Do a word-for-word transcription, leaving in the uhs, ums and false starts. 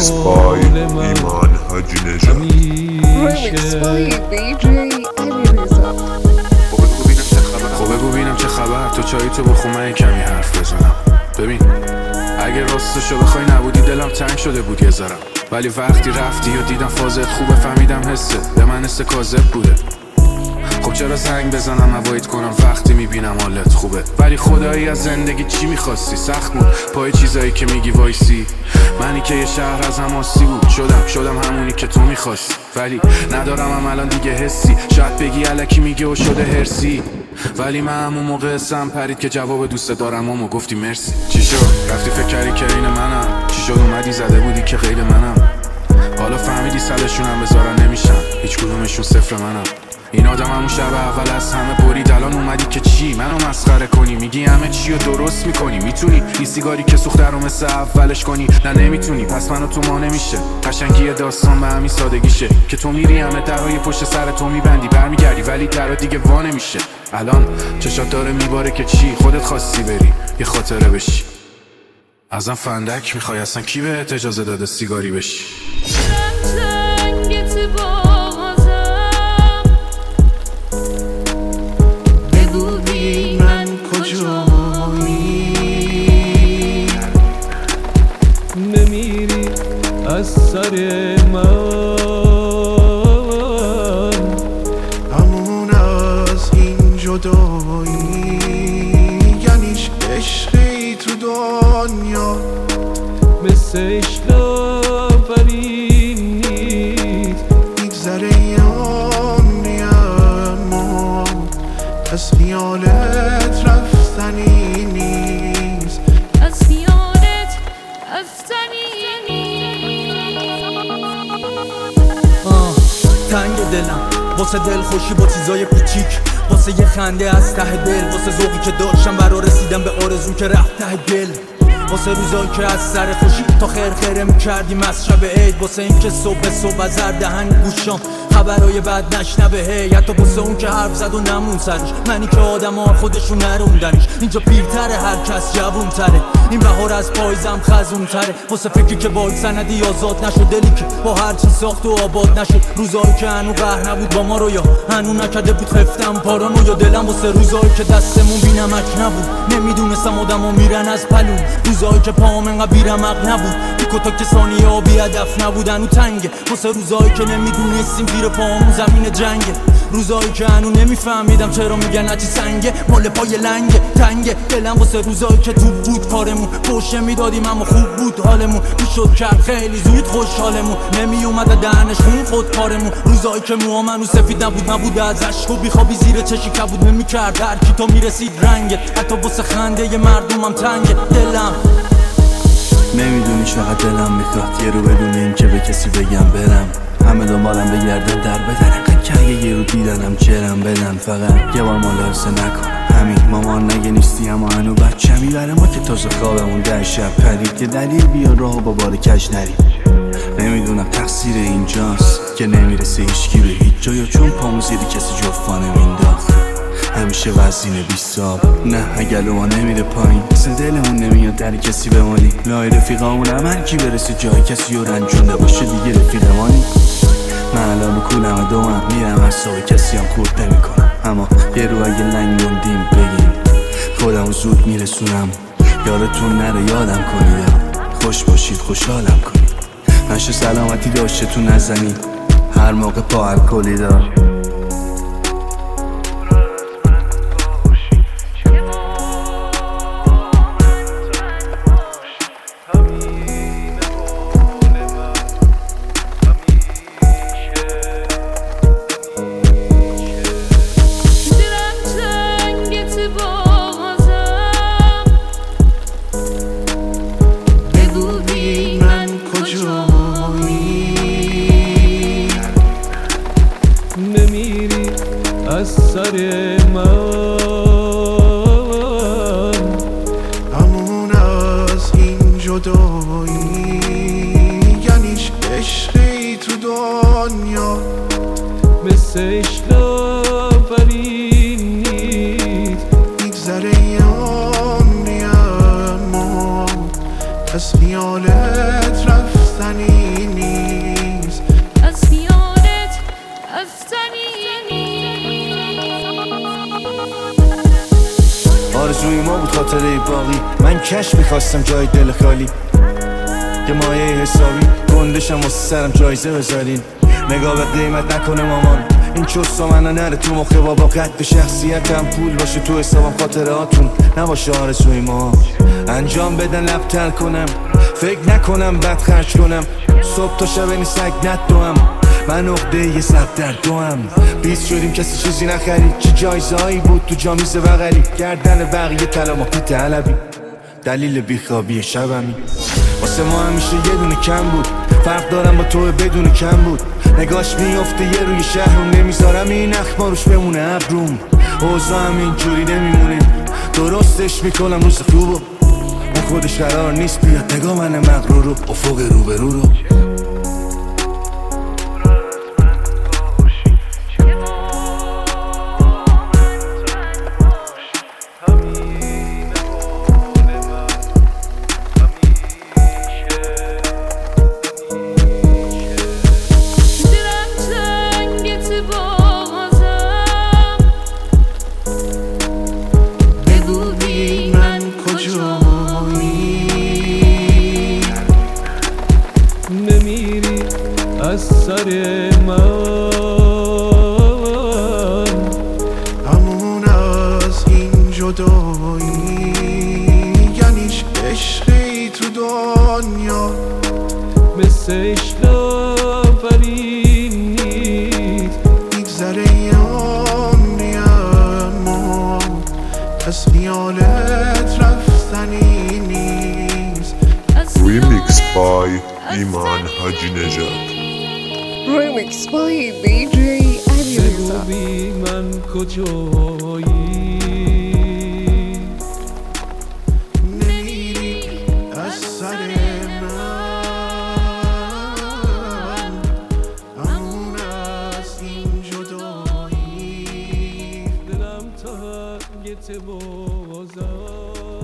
Remix by ایمان حاجی نژاد. Remix by دی جی علیرضا. خب بگو ببینم چه خبر، تو چایی تو بخون من کمی حرف بزنم. ببین اگه راستشو بخوای نبودی دلم تنگ شده بود یه ذرم، ولی وقتی رفتی و دیدم فازت خوبه فهمیدم حسه به من حس کاذب بوده. خب چرا زنگ بزنم اوایت کنم وقتی میبینم حالت خوبه، ولی خدایی از زندگی چی میخواستی؟ سخت بود پای چیزایی که میگی وایسی. منی که یه شهر از هماسی بود شدم شدم همونی که تو میخواستی، ولی ندارم هم الان دیگه حسی. شاید بگی الکی میگه و شده هرسی، ولی من همون موقع سم پرید که جواب دوست دارم همو گفتی مرسی. چی شد رفتی فکر کردی که این منم؟ چی شد اومدی زده بودی که غیر منم؟ حالا فهمیدی صدشونم بذارن نمیشن، هیچ کدومشون صفر منم. این آدم همون شب اول از همه برید، الان اومدی که چی منو مسخره کنی؟ میگی همه چی رو درست میکنی، میتونی این سیگاری که سوخته رو مثل اولش کنی؟ نه نمیتونی، پس منو تو ما نمیشه. قشنگی داستان به همین سادگیشه که تو میری همه درهای پشت سر تو میبندی برمیگردی، ولی درها دیگه وا نمیشه. الان چشات داره میباره که چی خودت خواستی بری یه خاطره بشی. ازم فندک میخوای؟ اصلا کی بهت اجازه داده سیگاری بشی؟ نمیری از سر من، همون از این جدایی یعنیش عشقی تو دنیا، مثل عشق آفرین نیست. میگذره عمری اما از خیالت رفتنی نیست، از خیالت رفتنی آه تنگ دلم واسه دل خوشی با چیزای کوچیک، واسه یه خنده از ته دل، واسه ذوقی که داشتم برا رسیدم به آرزو که رفت ته دل، واسه روزایی که از سر خوشی تا خیر خیره میکردیم از شب عید، واسه این که صبح صبح از هر دهن گوشام خبرای بد نشنوه هی، حتی واسه اون که حرف زد و نمون سرش، منی که آدم ها خودشون نروندنش. اینجا پیرتره هر کس جوون تره، این بهار از پاییزم خزون تره، واسه فکری که باید سندی آزاد نشد، دلی که با هر چی ساخت و آباد نشد، روزایی که هنو قهر نبود با ما رو یا هنو نکرده بود خفتم پارانو، یا دلم واسه روزایی که دستمون بی نمک نبود، نمیدونستم آدمو میرن از پلون، روزایی که پاهم انقدر بیرمق نبود، تو کتا که ثانیه ها بی هدف نبودن و تنگه، واسه روزایی که نمیدونستیم زیر پاهمون زمین جنگه، روزایی که هنو نمیفهمیدم چرا میگن هرچی سنگه مال پای لنگه تنگه، دلم واسه روزایی که تو بود کارمون پشته میدادیم اما خوب بود حالمون، میشد کرد خیلی زود خوشحالمون، نمیومد دهنش خون خود کارمون، روزایی که موامنو سفید نبود نبود از عشق و بیخوابی زیر چشی کبود، نمیکرد هر کی تا میرسید رنگت، حتی واسه خنده ی مردمم تنگه دلم. نمیدونی چقدر دلم میخواد یه رو بدون این که به کسی بگم برم، همه دنبالم بگردن در بدن، انقدر که اگه یه رو دیدنم جرم بدن، فقط یه بار ملاحظه نکن همین مامان نگه نیستی اما هنو بچه میبره ما که تازه خوابمون ده شب پرید، که دلیل بیا راه با بار کج نریم. نمیدونم تقصیر اینجاست که نمیرسه هیچکی به هیچ جا، چون پامو زیر کسی جفا نمینداخت، همیشه وزینه بیستاب نه اگلوها نمیره پایین، اصلا دلمون نمیاد در کسی بمانی، لای رفیقامونم هر کی برسه جای کسی و رنجونده باشه دیگه رفیقمانی. من الان کولم دوم میرم اعصاب کسی هم خورد نمیکنم، اما یه رو اگه لنگ موندیم بگیم خودمو زود میرسونم، یادتون نره یادم کنید، خوش باشید خوشحالم کنید، نشه سلامتی داشتتون نزنید هر موقع پا الکلی دار. نمیری از سر من، همون از این جدایی یعنیش عشقی تو دنیا، مثل عشق آفرین نیست. میگذره عمری اما از خیالت رفتنی آرزوی ما بود خاطره باقی. من کش میخواستم جای دل خالی، یه مایه حسابی گندشم واسه سرم جایزه بذارین. نگاه به قیمت نکنه مامان، این چوسا منو نره تو مخه بابا. قد شخصیتم پول باشه تو حسابم، خاطراتون نباشه آرزوی ما. انجام بدن لبتر کنم، فکر نکنم بد خرج کنم. صبح تا شب این سگ ندوم، من عقده یه سب در دوم. بیز شدیم کسی چیزی نخرید، چه جایزه هایی بود تو جامیز بغلی. گردن بقیه طلا ما پیت علبی، دلیل بیخوابی شبمی. واسه ما همیشه یه دونه کم بود، فرق دارم با تو بدون کم بود. نگاش میفته یه روی شهرم، نمیذارم این اخبار روش بمونه ابروم. اوضاع هم اینجوری نمیمونه، درستش میکنم روز خوبو. اون خودش قرار نیست بیاد، نگاه من مغرور رو افق روبرو رو. نمیری از سر من، همون از این جدایی یعنیش عشقی تو دنیا. مثل عشق آفرین نیست، میگذره عمری اما از خیالت رفتنی نیست. Remix by ایمان حاجی نژاد. Remix by بی جی علیرضا. بگو من کجایی، نمیری از سر من، همون از این جدایی. دلم تا گت بازم.